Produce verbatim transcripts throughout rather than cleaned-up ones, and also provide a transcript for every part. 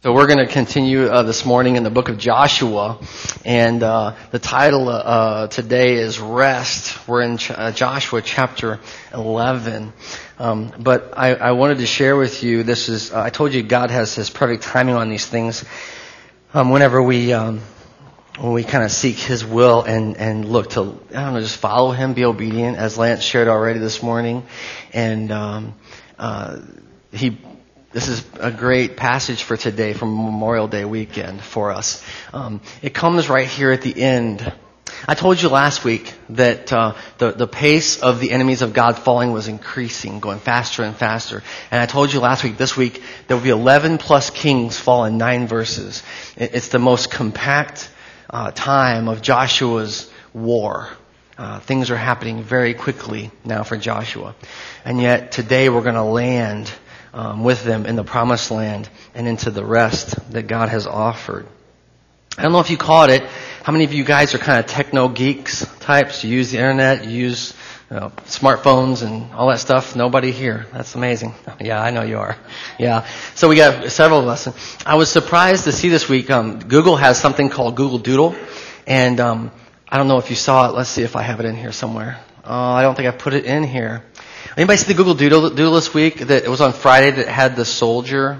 So we're going to continue uh, this morning in the book of Joshua, and uh, the title uh, today is Rest. We're in Ch- uh, Joshua chapter eleven, um, but I, I wanted to share with you, this is, uh, I told you God has His perfect timing on these things. Um, whenever we, um, when we kind of seek His will and, and look to, I don't know, just follow Him, be obedient, as Lance shared already this morning, and um, uh, He This is a great passage for today, from Memorial Day weekend for us. Um, it comes right here at the end. I told you last week that uh, the, the pace of the enemies of God falling was increasing, going faster and faster. And I told you last week, this week, there will be eleven plus kings fall in nine verses. It, it's the most compact uh, time of Joshua's war. Uh, things are happening very quickly now for Joshua. And yet today we're going to land Um, with them in the promised land and into the rest that God has offered. I don't know if you caught it. How many of you guys are kind of techno geeks types? You use the internet, you use you know, smartphones and all that stuff? Nobody here. That's amazing. Yeah, I know you are. Yeah. So we got several of us. I was surprised to see this week, um, Google has something called Google Doodle. And um, I don't know if you saw it. Let's see if I have it in here somewhere. Oh, I don't think I put it in here. Anybody see the Google Doodle, Doodle this week? That it was on Friday that had the soldier.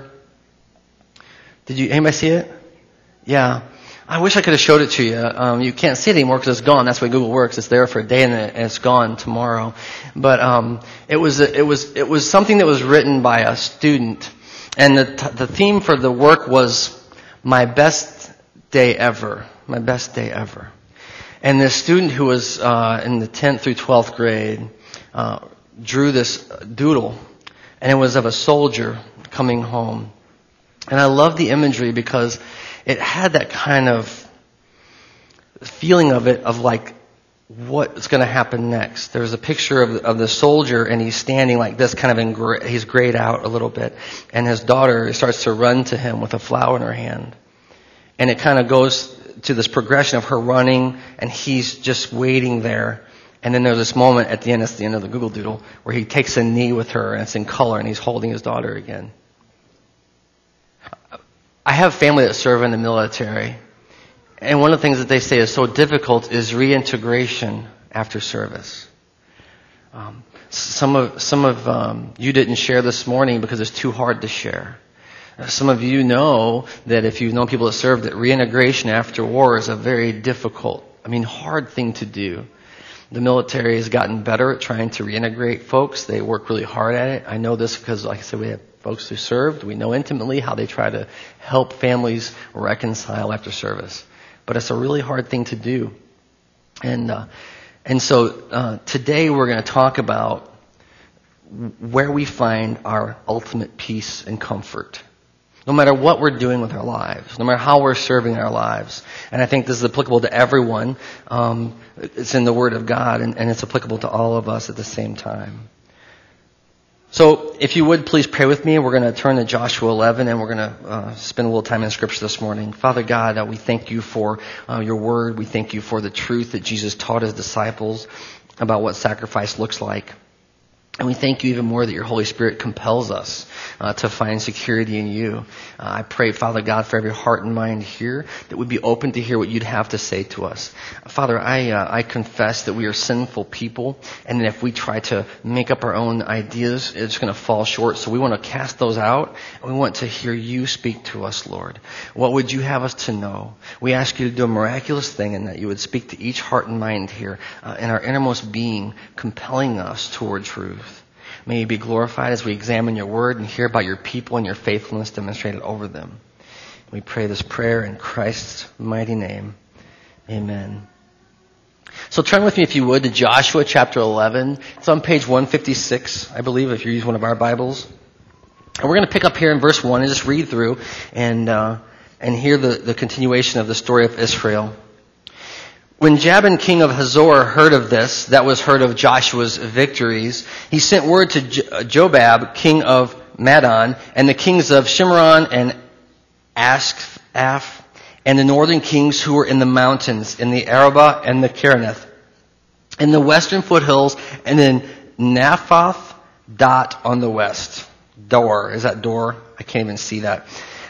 Did you? Anybody see it? Yeah. I wish I could have showed it to you. Um, you can't see it anymore because it's gone. That's the way Google works. It's there for a day and it's gone tomorrow. But um, it was it was it was something that was written by a student, and the the theme for the work was my best day ever. My best day ever. And this student who was uh, in the tenth through twelfth grade Uh, drew this doodle, and it was of a soldier coming home. And I love the imagery because it had that kind of feeling of it, of like, what's going to happen next. There's a picture of, of the soldier, and he's standing like this, kind of in gray, he's grayed out a little bit, and his daughter starts to run to him with a flower in her hand. And it kind of goes to this progression of her running, and he's just waiting there. And then there's this moment at the end, it's the end of the Google Doodle, where he takes a knee with her, and it's in color, and he's holding his daughter again. I have family that serve in the military, and one of the things that they say is so difficult is reintegration after service. Um, some of some of um, you didn't share this morning because it's too hard to share. Some of you know that if you've known people that served, that reintegration after war is a very difficult, I mean, hard thing to do. The military has gotten better at trying to reintegrate folks. They work really hard at it. I know this because, like I said, we have folks who served. We know intimately how they try to help families reconcile after service. But it's a really hard thing to do. And uh, and so uh, today we're going to talk about where we find our ultimate peace and comfort. No matter what we're doing with our lives, no matter how we're serving our lives. And I think this is applicable to everyone. Um, it's in the Word of God, and, and it's applicable to all of us at the same time. So if you would, please pray with me. We're going to turn to Joshua eleven, and we're going to uh, spend a little time in Scripture this morning. Father God, uh, we thank you for uh, your Word. We thank you for the truth that Jesus taught his disciples about what sacrifice looks like. And we thank you even more that your Holy Spirit compels us uh, to find security in you. Uh, I pray, Father God, for every heart and mind here, that we'd be open to hear what you'd have to say to us. Father, I uh, I confess that we are sinful people, and that if we try to make up our own ideas, it's going to fall short. So we want to cast those out, and we want to hear you speak to us, Lord. What would you have us to know? We ask you to do a miraculous thing, and that you would speak to each heart and mind here uh, in our innermost being, compelling us toward truth. May you be glorified as we examine your word and hear about your people and your faithfulness demonstrated over them. We pray this prayer in Christ's mighty name. Amen. So turn with me, if you would, to Joshua chapter eleven. It's on page one fifty-six, I believe, if you use one of our Bibles. And we're going to pick up here in verse one and just read through and uh, and hear the, the continuation of the story of Israel. When Jabin, king of Hazor, heard of this, that was heard of Joshua's victories, he sent word to Jobab, king of Madon, and the kings of Shimron and Askaph, and the northern kings who were in the mountains, in the Arabah and the Kereneth, in the western foothills, and in Naphoth Dot on the west. Dor. Is that Dor? I can't even see that.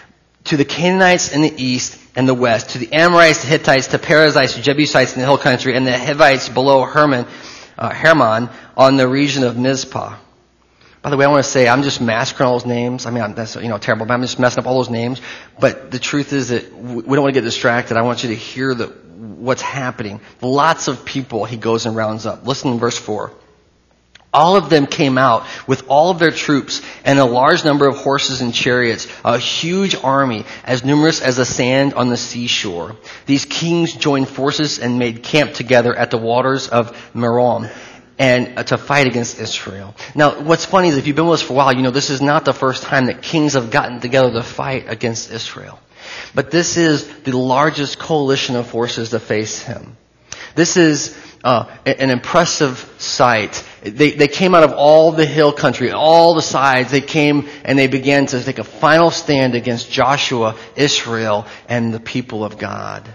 to the Canaanites in the east and the west, to the Amorites, the Hittites, the Perizzites, the Jebusites in the hill country, and the Hivites below Hermon, uh, Hermon on the region of Mizpah. By the way, I want to say I'm just massacring all those names. I mean, I'm, that's you know terrible, but I'm just messing up all those names. But the truth is that we don't want to get distracted. I want you to hear the, what's happening. Lots of people he goes and rounds up. Listen in verse four. All of them came out with all of their troops and a large number of horses and chariots, a huge army, as numerous as the sand on the seashore. These kings joined forces and made camp together at the waters of Merom and to fight against Israel. Now, what's funny is if you've been with us for a while, you know this is not the first time that kings have gotten together to fight against Israel. But this is the largest coalition of forces to face him. This is uh, an impressive sight. They, they came out of all the hill country, all the sides. They came and they began to take a final stand against Joshua, Israel, and the people of God.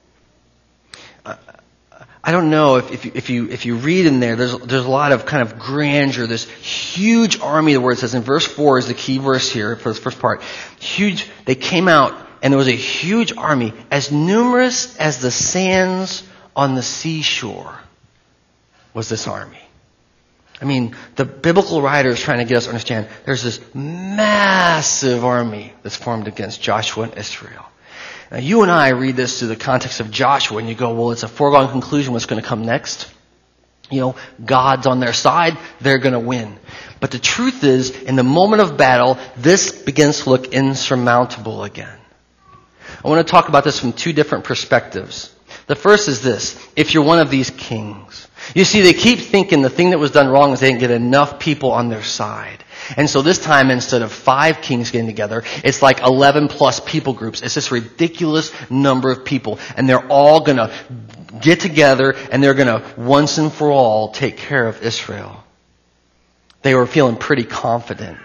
I don't know if, if you, if you, if you read in there, there's, there's a lot of kind of grandeur, this huge army, the word says in verse four is the key verse here for this first part. Huge, they came out and there was a huge army, as numerous as the sands on the seashore was this army. I mean, the biblical writer is trying to get us to understand there's this massive army that's formed against Joshua and Israel. Now, you and I read this through the context of Joshua, and you go, well, it's a foregone conclusion what's going to come next. You know, God's on their side, they're going to win. But the truth is, in the moment of battle, this begins to look insurmountable again. I want to talk about this from two different perspectives. The first is this: if you're one of these kings. You see, they keep thinking the thing that was done wrong is they didn't get enough people on their side. And so this time, instead of five kings getting together, it's like eleven plus people groups. It's this ridiculous number of people. And they're all going to get together and they're going to once and for all take care of Israel. They were feeling pretty confident.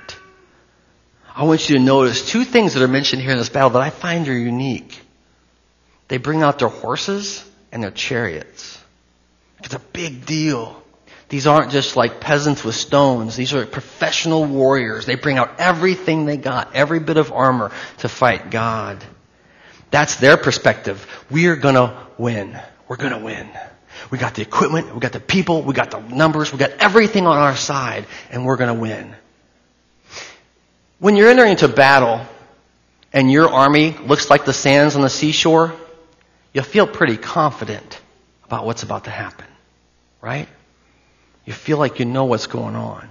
I want you to notice two things that are mentioned here in this battle that I find are unique. They bring out their horses and their chariots. It's a big deal. These aren't just like peasants with stones. These are professional warriors. They bring out everything they got, every bit of armor to fight God. That's their perspective. We are going to win. We're going to win. We got the equipment, we got the people, we got the numbers, we got everything on our side, and we're going to win. When you're entering into battle and your army looks like the sands on the seashore, you'll feel pretty confident about what's about to happen, right? You feel like you know what's going on.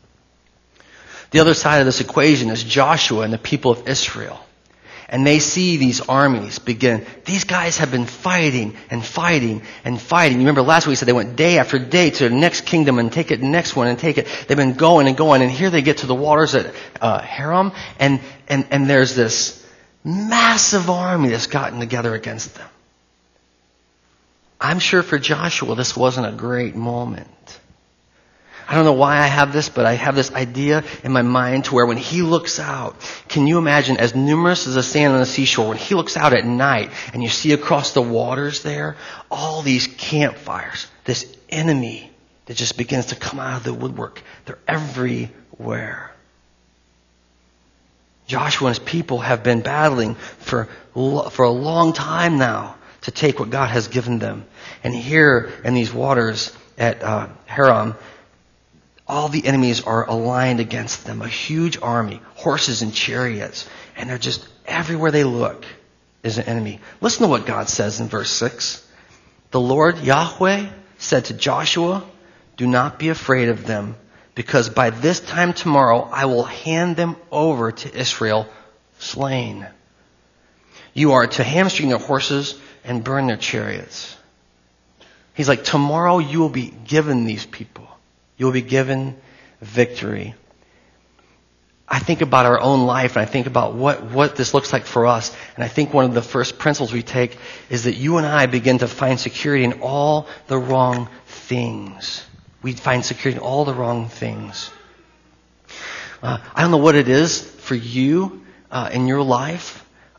The other side of this equation is Joshua and the people of Israel. And they see these armies begin. These guys have been fighting and fighting and fighting. You remember last week we said they went day after day to the next kingdom and take it, next one and take it. They've been going and going. And here they get to the waters at uh, Haram. And, and, and there's this massive army that's gotten together against them. I'm sure for Joshua this wasn't a great moment. I don't know why I have this, but I have this idea in my mind to where when he looks out, can you imagine, as numerous as the sand on the seashore, when he looks out at night and you see across the waters there, all these campfires, this enemy that just begins to come out of the woodwork. They're everywhere. Joshua and his people have been battling for, for a long time now to take what God has given them. And here in these waters at uh, Haram, all the enemies are aligned against them. A huge army, horses and chariots. And they're just, everywhere they look is an enemy. Listen to what God says in verse six. The Lord Yahweh said to Joshua, do not be afraid of them, because by this time tomorrow I will hand them over to Israel slain. You are to hamstring their horses and burn their chariots. He's like, tomorrow you will be given these people. You will be given victory. I think about our own life, and I think about what, what this looks like for us. And I think one of the first principles we take is that you and I begin to find security in all the wrong things. We find security in all the wrong things. Uh, I don't know what it is for you uh, in your life,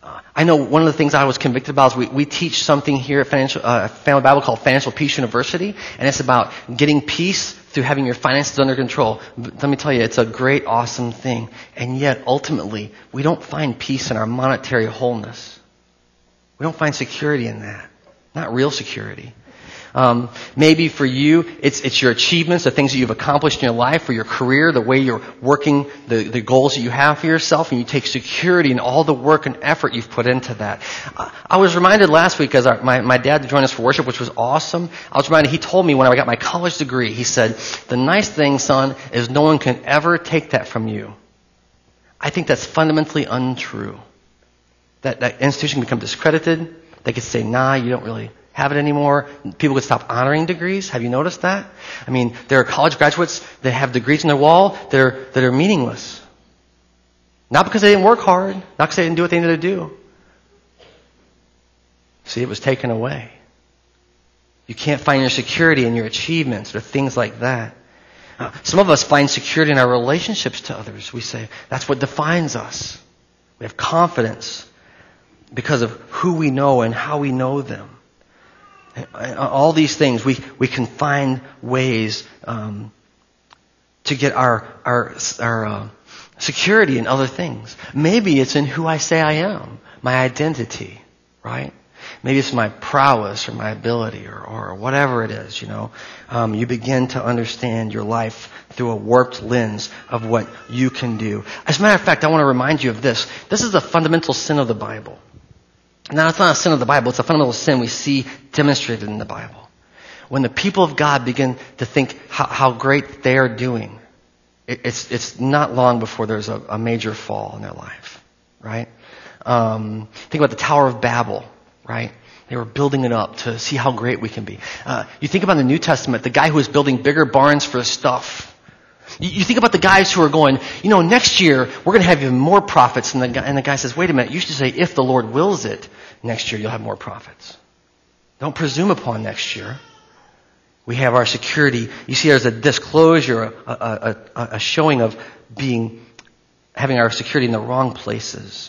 Uh, I know one of the things I was convicted about is we, we teach something here at Financial, uh, Family Bible called Financial Peace University, and it's about getting peace through having your finances under control. But let me tell you, it's a great, awesome thing. And yet, ultimately, we don't find peace in our monetary wholeness. We don't find security in that. Not real security. Um, maybe for you, it's it's your achievements, the things that you've accomplished in your life, or your career, the way you're working, the, the goals that you have for yourself, and you take security in all the work and effort you've put into that. Uh, I was reminded last week, as our, my, my dad joined us for worship, which was awesome, I was reminded, he told me when I got my college degree, he said, the nice thing, son, is no one can ever take that from you. I think that's fundamentally untrue. That, that institution can become discredited. They could say, nah, you don't really have it anymore. People could stop honoring degrees. Have you noticed that? I mean, there are college graduates that have degrees on their wall that are, that are meaningless. Not because they didn't work hard, not because they didn't do what they needed to do. See, it was taken away. You can't find your security in your achievements or things like that. Uh, some of us find security in our relationships to others. We say, that's what defines us. We have confidence because of who we know and how we know them. All these things, we, we can find ways um, to get our our, our uh, security in other things. Maybe it's in who I say I am, my identity, right? Maybe it's my prowess or my ability or, or whatever it is, you know. Um, you begin to understand your life through a warped lens of what you can do. As a matter of fact, I want to remind you of this. This is the fundamental sin of the Bible. Now, it's not a sin of the Bible. It's a fundamental sin we see demonstrated in the Bible. When the people of God begin to think how, how great they are doing, it, it's it's not long before there's a, a major fall in their life, right? Um, think about the Tower of Babel, right? They were building it up to see how great we can be. Uh, you think about the New Testament, the guy who was building bigger barns for his stuff. You, you think about the guys who are going, you know, next year we're going to have even more profits. And the, guy, and the guy says, wait a minute, you should say, if the Lord wills it, next year you'll have more profits. Don't presume upon next year. We have our security. You see, there's a disclosure, a, a, a, a showing of being, having our security in the wrong places.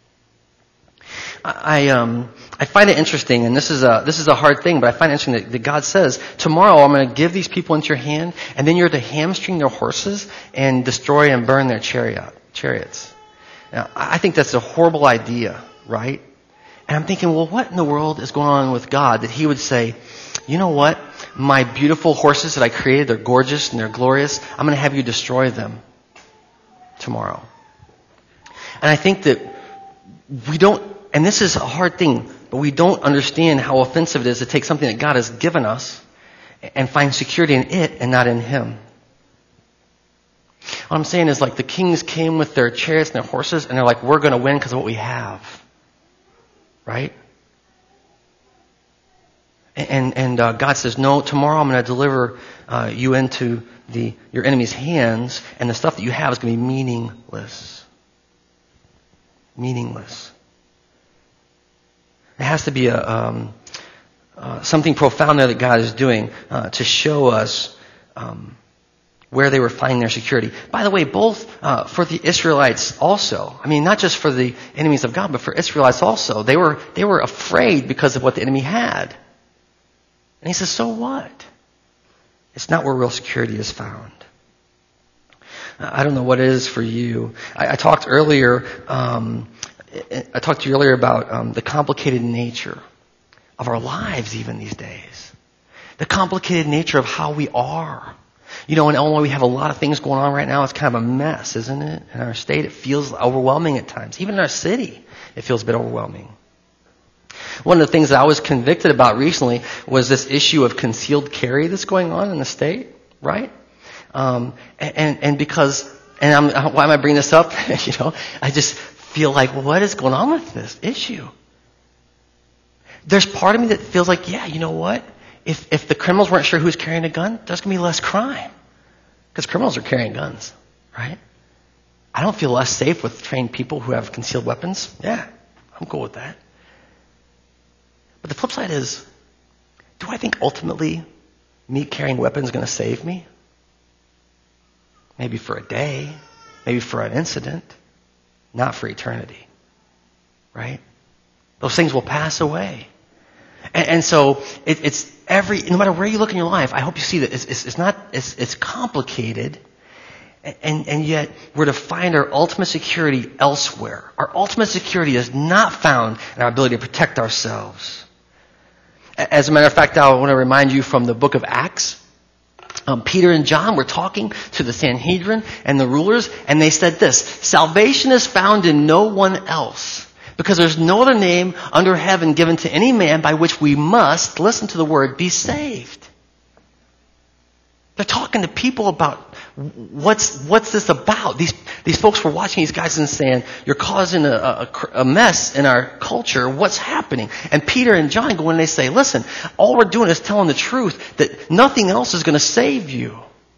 I um I find it interesting, and this is a this is a hard thing, but I find it interesting that, that God says, tomorrow I'm going to give these people into your hand, and then you're to hamstring their horses and destroy and burn their chariot chariots. Now, I think that's a horrible idea, right? And I'm thinking, well, what in the world is going on with God that He would say, you know what? My beautiful horses that I created, they're gorgeous and they're glorious. I'm going to have you destroy them tomorrow. And I think that we don't, and this is a hard thing, but we don't understand how offensive it is to take something that God has given us and find security in it and not in Him. What I'm saying is, like, the kings came with their chariots and their horses, and they're like, we're going to win because of what we have. Right? And and uh, God says, no, tomorrow I'm going to deliver uh, you into the your enemy's hands, and the stuff that you have is going to be meaningless. Meaningless. There has to be a um, uh, something profound there that God is doing uh, to show us um, where they were finding their security. By the way, both uh, for the Israelites also. I mean, not just for the enemies of God, but for Israelites also. They were they were afraid because of what the enemy had. And He says, so what? It's not where real security is found. I don't know what it is for you. I, I talked earlier. Um, I talked to you earlier about um, the complicated nature of our lives, even these days. The complicated nature of how we are. You know, in Illinois, we have a lot of things going on right now. It's kind of a mess, isn't it? In our state, it feels overwhelming at times. Even in our city, it feels a bit overwhelming. One of the things that I was convicted about recently was this issue of concealed carry that's going on in the state, right? Um, and, and because, and I'm, why am I bringing this up? you know, I just feel like, well, what is going on with this issue? There's part of me that feels like, yeah, you know what? If if the criminals weren't sure who's carrying a gun, there's going to be less crime. Because criminals are carrying guns, right? I don't feel less safe with trained people who have concealed weapons. Yeah, I'm cool with that. But the flip side is, do I think ultimately me carrying weapons is going to save me? Maybe for a day, maybe for an incident, not for eternity. right? Those things will pass away. And, and so it, it's every, no matter where you look in your life, I hope you see that it's, it's, it's not, it's, it's complicated. And, and yet, we're to find our ultimate security elsewhere. Our ultimate security is not found in our ability to protect ourselves. As a matter of fact, I want to remind you from the book of Acts. Um, Peter and John were talking to the Sanhedrin and the rulers, and they said this: salvation is found in no one else, because there's no other name under heaven given to any man by which we must, listen to the word, be saved. They're talking to people about what's what's this about. These these folks were watching these guys and saying, "You're causing a, a, a mess in our culture. What's happening?" And Peter and John go in and they say, "Listen, all we're doing is telling the truth that nothing else is going to save you.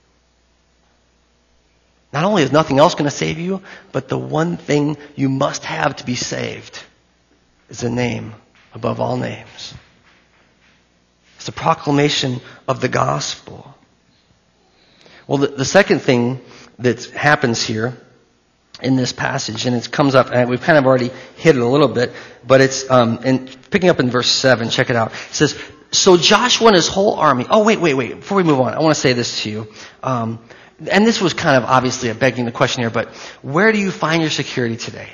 Not only is nothing else going to save you, but the one thing you must have to be saved is a name above all names." It's the proclamation of the gospel. Well, the, the second thing that happens here in this passage, and it comes up, and we've kind of already hit it a little bit, but it's um, in, picking up in verse seven. Check it out. It says, "So Joshua and his whole army." Oh, wait, wait, wait. Before we move on, I want to say this to you. Um, and this was kind of obviously a begging the question here, but where do you find your security today?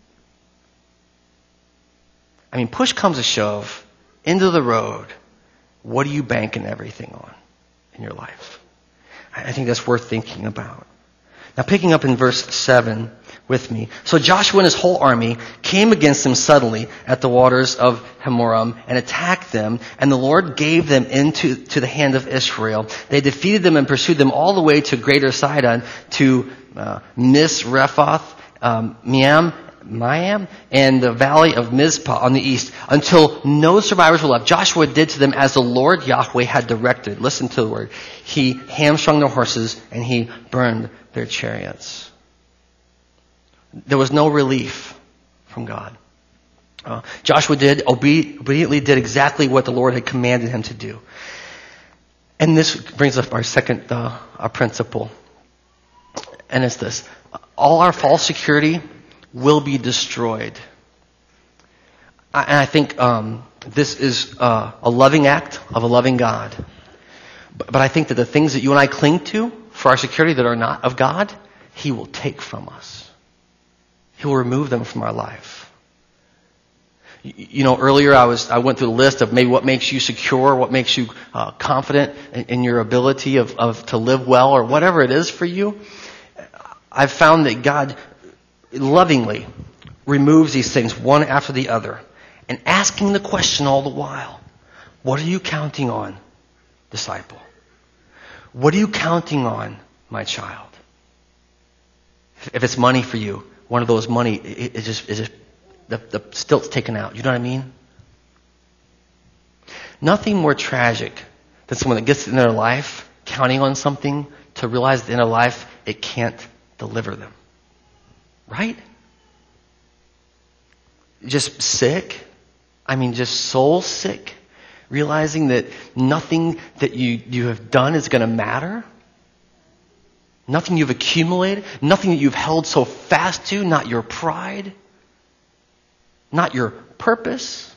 I mean, push comes to shove, into the road. What are you banking everything on in your life? I think that's worth thinking about. Now, picking up in verse seven with me. "So Joshua and his whole army came against them suddenly at the waters of Hamoram and attacked them, and the Lord gave them into to the hand of Israel. They defeated them and pursued them all the way to Greater Sidon, to uh, Misrephoth, um, Miam, Miam, and the valley of Mizpah on the east, until no survivors were left. Joshua did to them as the Lord Yahweh had directed." Listen to the word. "He hamstrung their horses and he burned their chariots." There was no relief from God. Uh, Joshua did, obe- obediently did exactly what the Lord had commanded him to do. And this brings up our second uh, our principle. And it's this: all our false security will be destroyed. I, and I think um, this is uh, a loving act of a loving God. But, but I think that the things that you and I cling to for our security that are not of God, He will take from us. He will remove them from our life. You, you know, earlier I was I went through the list of maybe what makes you secure, what makes you uh, confident in, in your ability of, of to live well, or whatever it is for you. I've found that God lovingly removes these things one after the other, and asking the question all the while: what are you counting on, disciple? What are you counting on, my child? If it's money for you, one of those money is just, is just the, the stilt's taken out. You know what I mean? Nothing more tragic than someone that gets in their life counting on something to realize at the end of life it can't deliver them. Right? Just sick. I mean, just soul sick. Realizing that nothing that you, you have done is going to matter. Nothing you've accumulated. Nothing that you've held so fast to. Not your pride. Not your purpose.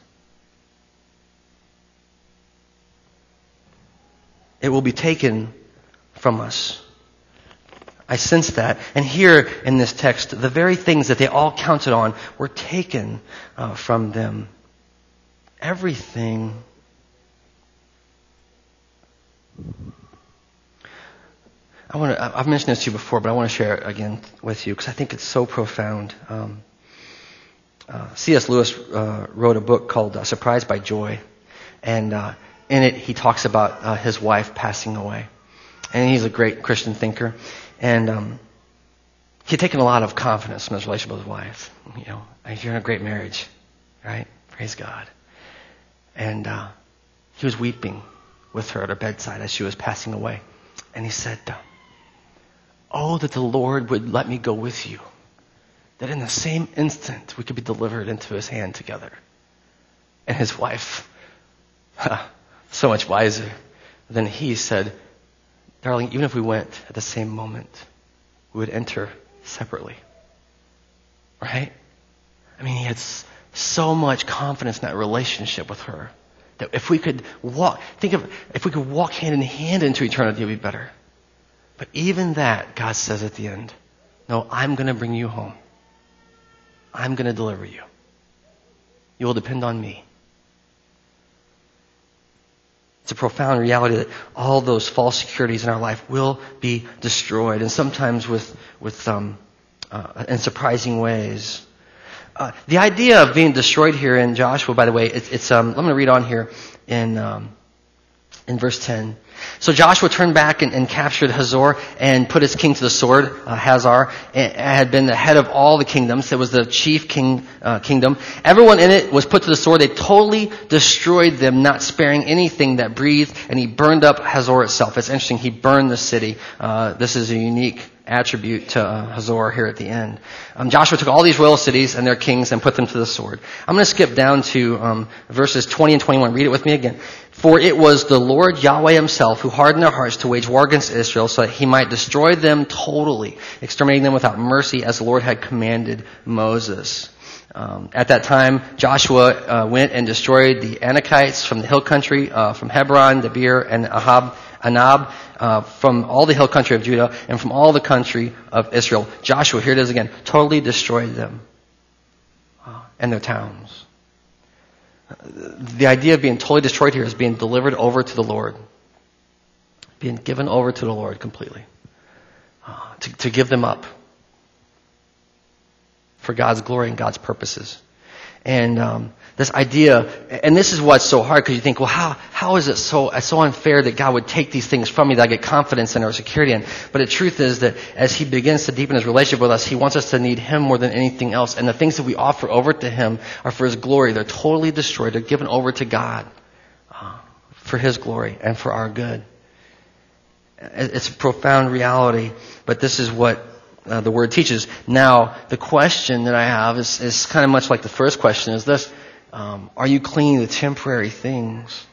It will be taken from us. I sense that. And here in this text, the very things that they all counted on were taken uh, from them. Everything. I want to, I've mentioned this to you before, but I want to share it again with you because I think it's so profound. Um, uh, C S Lewis uh, wrote a book called uh, Surprised by Joy. And uh, in it, he talks about uh, his wife passing away. And he's a great Christian thinker. And um, he had taken a lot of confidence from his relationship with his wife. You know, you're in a great marriage, right? Praise God. And uh, he was weeping with her at her bedside as she was passing away. And he said, "Oh, that the Lord would let me go with you. That in the same instant we could be delivered into His hand together." And his wife, so much wiser than he, said, "Darling, even if we went at the same moment, we would enter separately." Right? I mean, he had s- so much confidence in that relationship with her. That if we could walk, think of, if we could walk hand in hand into eternity, it would be better. But even that, God says at the end, no, I'm going to bring you home. I'm going to deliver you. You will depend on me. It's a profound reality that all those false securities in our life will be destroyed, and sometimes with, with, um, uh, in surprising ways. Uh, the idea of being destroyed here in Joshua, by the way, it's, it's um, I'm going to read on here in um, in verse ten. So Joshua turned back and, and captured Hazor and put his king to the sword. Uh, Hazar and, and had been the head of all the kingdoms. It was the chief king uh, kingdom. Everyone in it was put to the sword. They totally destroyed them, not sparing anything that breathed. And he burned up Hazor itself. It's interesting. He burned the city. Uh, this is a unique attribute to uh, Hazor here at the end. Um, Joshua took all these royal cities and their kings and put them to the sword. I'm going to skip down to um, verses twenty and twenty-one. Read it with me again. For it was the Lord Yahweh himself who hardened their hearts to wage war against Israel so that he might destroy them totally, exterminating them without mercy as the Lord had commanded Moses. Um, at that time, Joshua uh, went and destroyed the Anakites from the hill country, uh, from Hebron, Debir, and Ahab, Anab, uh, from all the hill country of Judah, and from all the country of Israel. Joshua, here it is again, totally destroyed them uh, and their towns. The idea of being totally destroyed here is being delivered over to the Lord. Being given over to the Lord completely. Uh, to, to give them up. For God's glory and God's purposes. And um, this idea, and this is what's so hard, because you think, well, how how is it so it's so unfair that God would take these things from me that I get confidence in or security in? But the truth is that as he begins to deepen his relationship with us, he wants us to need him more than anything else. And the things that we offer over to him are for his glory. They're totally destroyed. They're given over to God uh, for his glory and for our good. It's a profound reality, but this is what Uh, the word teaches. Now, the question that I have is, is kind of much like the first question, is this, um, are you clinging to temporary things?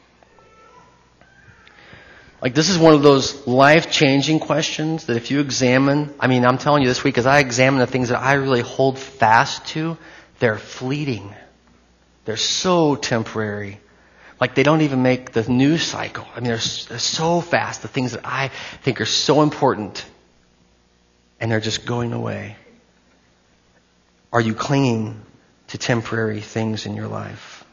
Like, this is one of those life-changing questions that if you examine, I mean, I'm telling you this week, as I examine the things that I really hold fast to, they're fleeting. They're so temporary. Like, they don't even make the news cycle. I mean, they're, they're so fast, the things that I think are so important. And they're just going away. Are you clinging to temporary things in your life?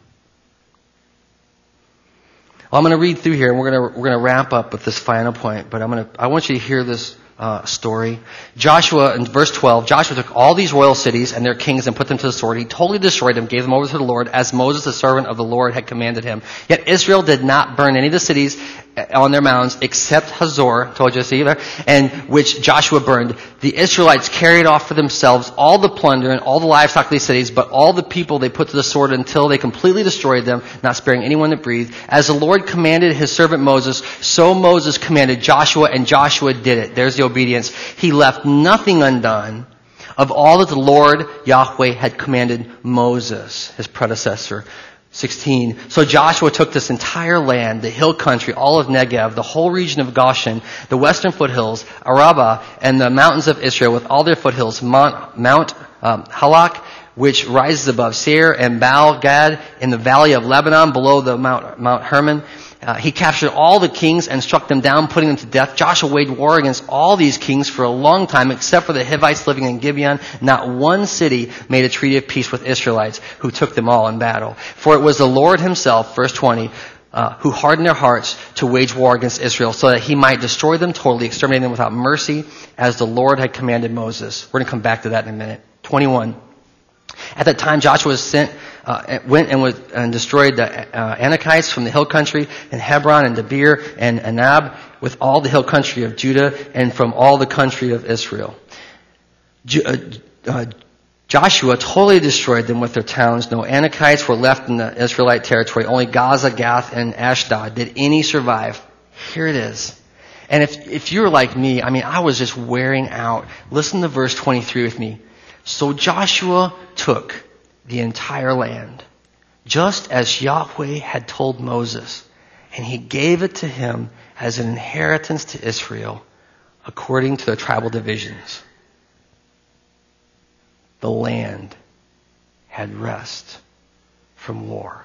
Well, I'm going to read through here, and we're going to we're going to wrap up with this final point. But I'm going to I want you to hear this uh, story. Joshua, in verse twelve, Joshua took all these royal cities and their kings and put them to the sword. He totally destroyed them, gave them over to the Lord, as Moses, the servant of the Lord, had commanded him. Yet Israel did not burn any of the cities on their mounds except Hazor, told you to see there, and which Joshua burned. The Israelites carried off for themselves all the plunder and all the livestock of these cities, but all the people they put to the sword until they completely destroyed them, not sparing anyone that breathed. As the Lord commanded his servant Moses, so Moses commanded Joshua, and Joshua did it. There's the obedience. He left nothing undone of all that the Lord Yahweh had commanded Moses, his predecessor. sixteen. So Joshua took this entire land, the hill country, all of Negev, the whole region of Goshen, the western foothills, Arabah, and the mountains of Israel with all their foothills, Mount, Mount um, Halak, which rises above Seir, and Baal Gad in the valley of Lebanon below the Mount, Mount Hermon. Uh, he captured all the kings and struck them down, putting them to death. Joshua waged war against all these kings for a long time, except for the Hivites living in Gibeon. Not one city made a treaty of peace with Israelites, who took them all in battle. For it was the Lord himself, verse twenty, uh, who hardened their hearts to wage war against Israel, so that he might destroy them totally, exterminating them without mercy, as the Lord had commanded Moses. We're going to come back to that in a minute. twenty-one. At that time, Joshua sent, uh, went and, was, and destroyed the uh, Anakites from the hill country, and Hebron and Debir and Anab, with all the hill country of Judah, and from all the country of Israel. Ju- uh, uh, Joshua totally destroyed them with their towns. No Anakites were left in the Israelite territory. Only Gaza, Gath, and Ashdod. Did any survive? Here it is. And if if you're like me, I mean, I was just wearing out. Listen to verse twenty-three with me. So Joshua took the entire land, just as Yahweh had told Moses, and he gave it to him as an inheritance to Israel, according to their tribal divisions. The land had rest from war.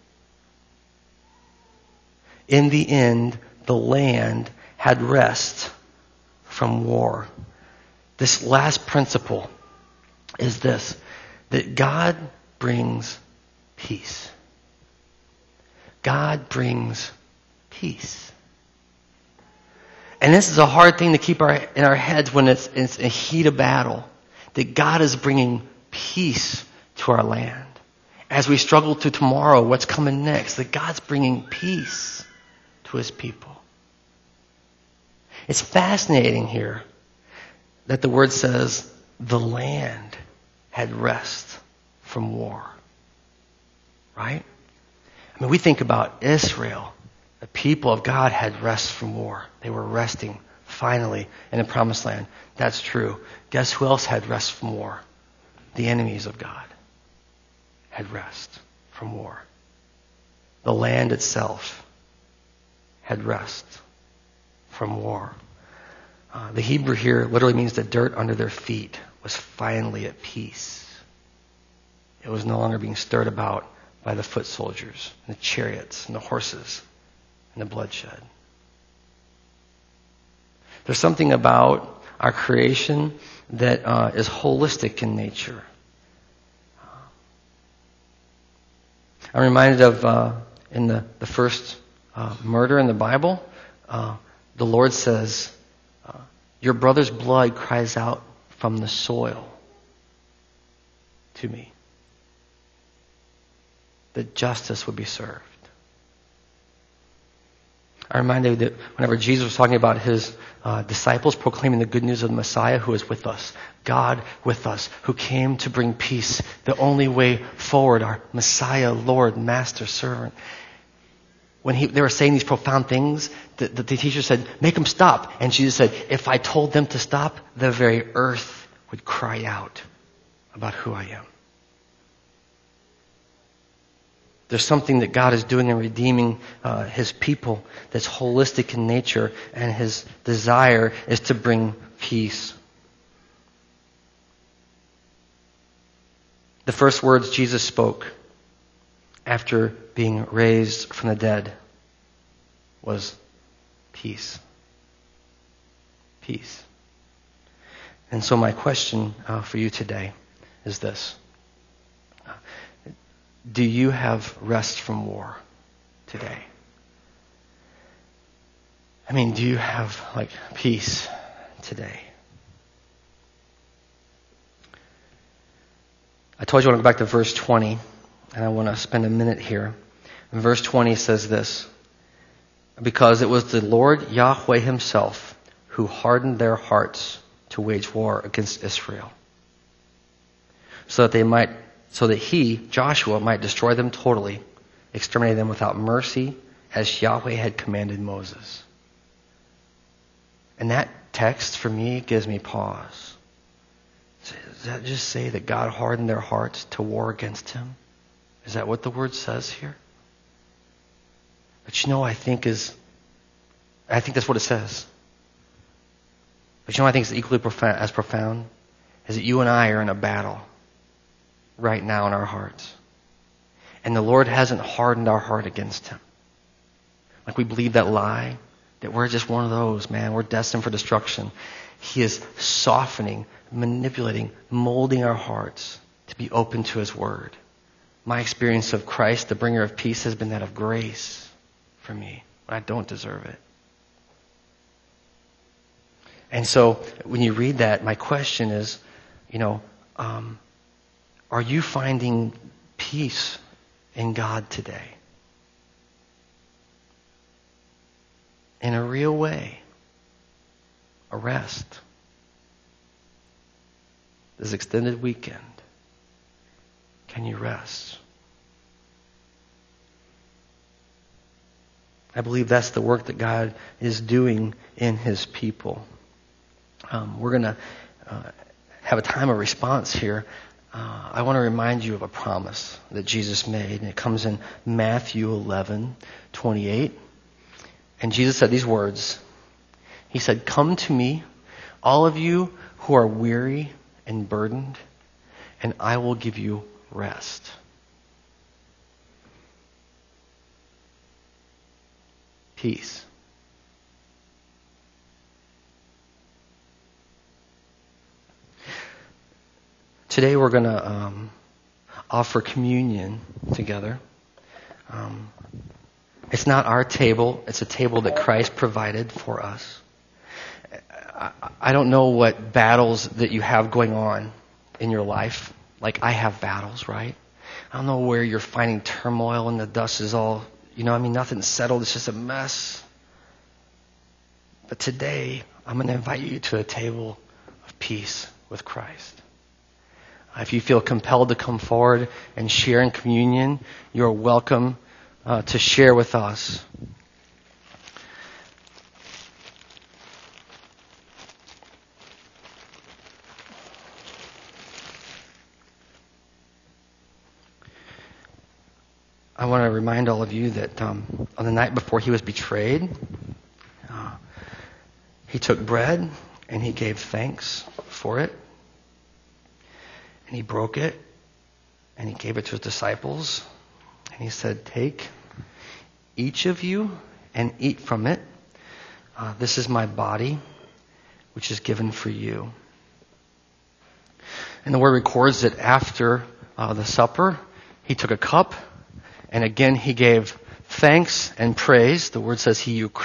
In the end, the land had rest from war. This last principle is this, that God brings peace. God brings peace. And this is a hard thing to keep our, in our heads when it's, it's a heat of battle. That God is bringing peace to our land. As we struggle to tomorrow, what's coming next, that God's bringing peace to His people. It's fascinating here that the word says the land had rest from war. Right? I mean, we think about Israel. The people of God had rest from war. They were resting, finally, in the promised land. That's true. Guess who else had rest from war? The enemies of God had rest from war. The land itself had rest from war. Uh, the Hebrew here literally means the dirt under their feet was finally at peace. It was no longer being stirred about by the foot soldiers, and the chariots, and the horses, and the bloodshed. There's something about our creation that uh, is holistic in nature. I'm reminded of uh, in the, the first uh, murder in the Bible, uh, the Lord says, uh, your brother's blood cries out from the soil to me. That justice would be served. I'm reminded that whenever Jesus was talking about his uh, disciples proclaiming the good news of the Messiah who is with us, God with us, who came to bring peace, the only way forward, our Messiah, Lord, Master, Servant. When he, they were saying these profound things, the, the, the teacher said, make them stop. And Jesus said, if I told them to stop, the very earth would cry out about who I am. There's something that God is doing in redeeming uh, His people that's holistic in nature, and His desire is to bring peace. The first words Jesus spoke after being raised from the dead was peace. Peace. And so my question uh, for you today is this. Do you have rest from war today? I mean, do you have, like, peace today? I told you I want to go back to verse twenty, and I want to spend a minute here. And verse twenty says this, because it was the Lord Yahweh Himself who hardened their hearts to wage war against Israel, so that they might So that he, Joshua, might destroy them totally, exterminate them without mercy, as Yahweh had commanded Moses. And that text, for me, gives me pause. Does that just say that God hardened their hearts to war against Him? Is that what the word says here? But you know, I think is, I think that's what it says. But you know, I think it's equally profound, as profound, is that you and I are in a battle right now in our hearts. And the Lord hasn't hardened our heart against Him. Like we believe that lie, that we're just one of those, man, we're destined for destruction. He is softening, manipulating, molding our hearts to be open to His Word. My experience of Christ, the bringer of peace, has been that of grace for me when I don't deserve it. And so when you read that, my question is, you know, um, are you finding peace in God today? In a real way. A rest. This extended weekend. Can you rest? I believe that's the work that God is doing in His people. Um, we're going to uh, have a time of response here. Uh, I want to remind you of a promise that Jesus made, and it comes in Matthew eleven twenty-eight. And Jesus said these words. He said, come to me, all of you who are weary and burdened, and I will give you rest. peace. Today we're going to um, offer communion together. Um, it's not our table. It's a table that Christ provided for us. I, I don't know what battles that you have going on in your life. Like I have battles, right? I don't know where you're finding turmoil and the dust is all, you know, I mean, nothing's settled. It's just a mess. But today, I'm going to invite you to a table of peace with Christ. If you feel compelled to come forward and share in communion, you're welcome uh, to share with us. I want to remind all of you that um, on the night before he was betrayed, uh, he took bread and he gave thanks for it. And he broke it, and he gave it to his disciples. And he said, take each of you and eat from it. Uh, this is my body, which is given for you. And the word records that after uh, the supper, he took a cup, and again he gave thanks and praise. The word says he